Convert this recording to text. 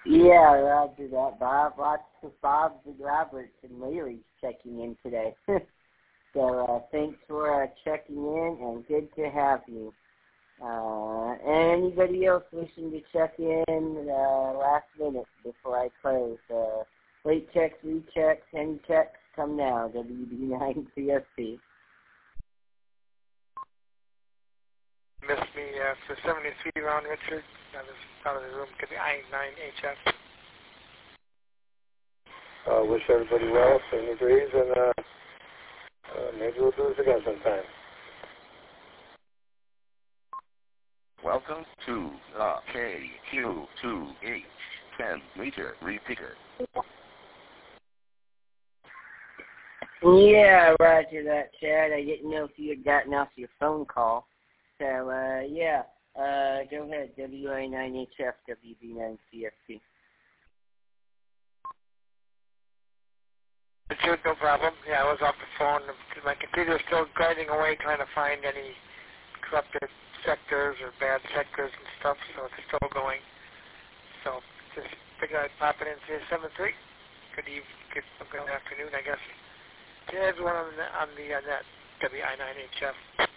Yeah, roger that, Bob. Lots of Bobs and Roberts and Larry's checking in today. So thanks for checking in, and good to have you. Anybody else wishing to check in last minute before I close? Late checks, rechecks, any checks, come now, WB9CSP. Missed me for 73 round, Richard. I was out of the room because the I-9HF. Wish everybody well, same degrees, and maybe we'll do this again sometime. Welcome to the KQ2H10 meter repeater. Yeah, roger that, Chad. I didn't know if you had gotten off your phone call. So, yeah, go ahead, WI9HF, WB9CSP. Richard, no problem. Yeah, I was off the phone. My computer is still grinding away trying to find any corrupted sectors or bad sectors and stuff, so it's still going. So just figured I'd pop it into 7-3. Good afternoon, I guess. To everyone on the net, WI9HF.